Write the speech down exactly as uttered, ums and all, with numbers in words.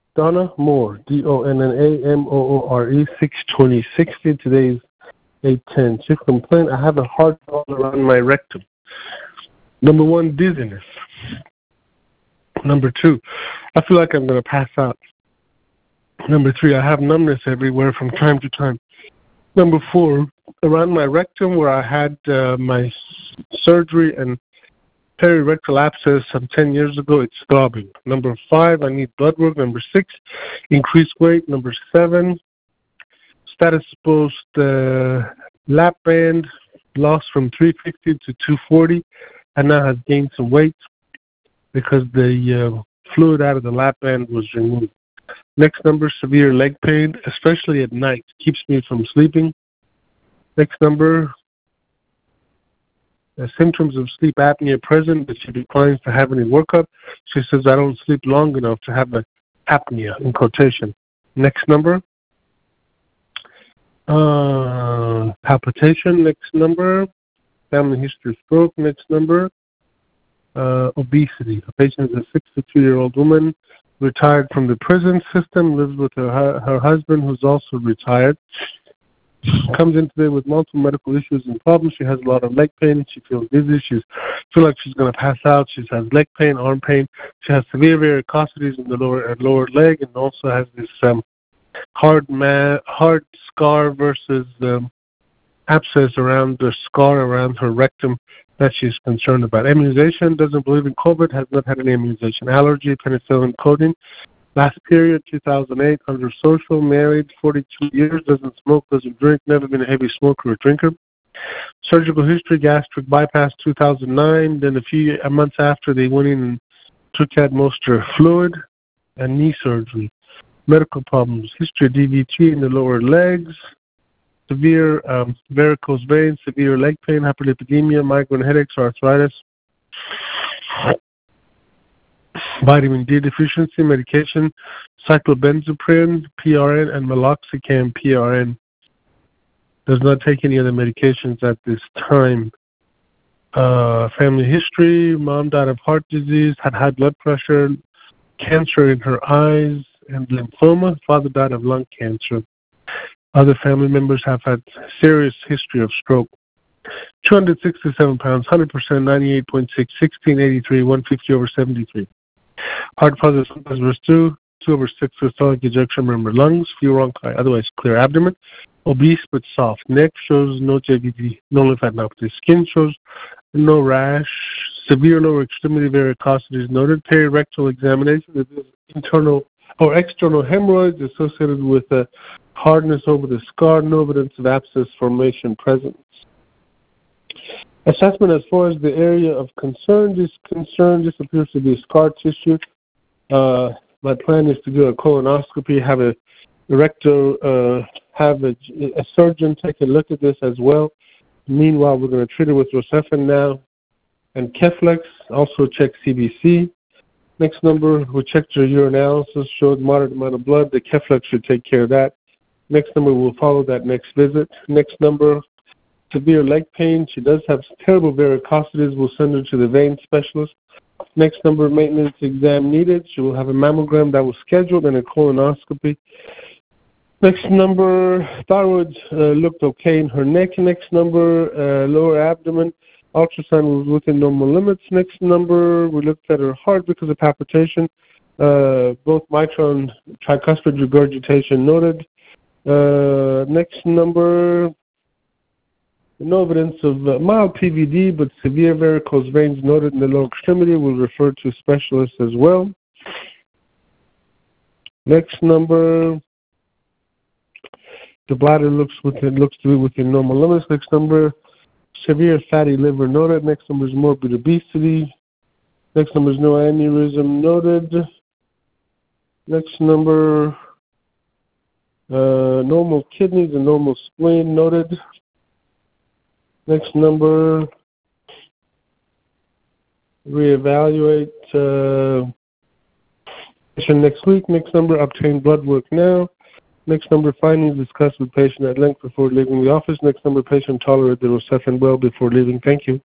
Donna Moore, D O N N A M O O R E, six twenty sixty. Today's eight ten. Chief complaint, I have a hard all around my rectum. Number one, dizziness. Number two, I feel like I'm going to pass out. Number three, I have numbness everywhere from time to time. Number four, around my rectum where I had uh, my surgery and perirectal abscess some ten years ago, it's throbbing. Number five, I need blood work. Number six, increased weight. Number seven, status post uh, lap band lost from three fifty to two forty and now has gained some weight because the uh, fluid out of the lap band was removed. Next number, severe leg pain, especially at night, keeps me from sleeping. Next number, the symptoms of sleep apnea present, but she declines to have any workup. She says, I don't sleep long enough to have an apnea, in quotation. Next number, uh, palpitation. Next number, family history of stroke. Next number, uh, obesity. A patient is a sixty-two-year-old woman, retired from the prison system, lives with her, her husband, who's also retired. Comes in today with multiple medical issues and problems. She has a lot of leg pain. She feels dizzy. She feels like she's going to pass out. She has leg pain, arm pain. She has severe varicosities in the lower lower leg, and also has this um, hard ma- hard scar versus um, abscess around the scar around her rectum that she's concerned about. Immunization, doesn't believe in COVID, has not had any immunization. Allergy, penicillin, codeine. Last period, two thousand eight, under social, married, forty-two years, doesn't smoke, doesn't drink, never been a heavy smoker or drinker. Surgical history, gastric bypass, two thousand nine. Then a few months after, they went in and took out most of her fluid and knee surgery. Medical problems, history of D V T in the lower legs, severe um, varicose veins, severe leg pain, hyperlipidemia, migraine headaches, arthritis. Vitamin D deficiency, medication, cyclobenzaprine, P R N, and meloxicam, P R N. Does not take any other medications at this time. Uh, family history, mom died of heart disease, had high blood pressure, cancer in her eyes, and lymphoma. Father died of lung cancer. Other family members have had serious history of stroke. two hundred sixty-seven pounds, one hundred percent, ninety-eight point six, sixteen eighty-three, one fifty over seventy-three. Heart failure, verse two, two over six systolic ejection, remember lungs, few bronchi, otherwise clear abdomen, obese but soft. Neck shows no J V D, no lymphadenopathy. Skin shows no rash. Severe lower extremity varicosities noted. Perirectal examination, this is internal or external hemorrhoids associated with a hardness over the scar, no evidence of abscess formation present. Assessment as far as the area of concern, this concern, this appears to be scar tissue. Uh, my plan is to do a colonoscopy, have a recto, uh, have a, a surgeon take a look at this as well. Meanwhile, we're going to treat it with Rocephin now and Keflex, also check C B C. Next number, we checked your urinalysis, showed moderate amount of blood. The Keflex should take care of that. Next number, we'll follow that next visit. Next number, severe leg pain. She does have terrible varicosities. We'll send her to the vein specialist. Next number, maintenance exam needed. She will have a mammogram that was scheduled and a colonoscopy. Next number, thyroid uh, looked okay in her neck. Next number, uh, lower abdomen. Ultrasound was within normal limits. Next number, we looked at her heart because of palpitation. Uh, both mitral and tricuspid regurgitation noted. Uh, next number, no evidence of uh, mild P V D, but severe varicose veins noted in the lower extremity. We'll refer to specialists as well. Next number, the bladder looks within, looks to be within normal limits. Next number, severe fatty liver noted. Next number is morbid obesity. Next number is no aneurysm noted. Next number, uh, normal kidneys and normal spleen noted. Next number, reevaluate uh, next week. Next number, obtain blood work now. Next number, findings discussed with patient at length before leaving the office. Next number, patient tolerated the Rocephin well before leaving. Thank you.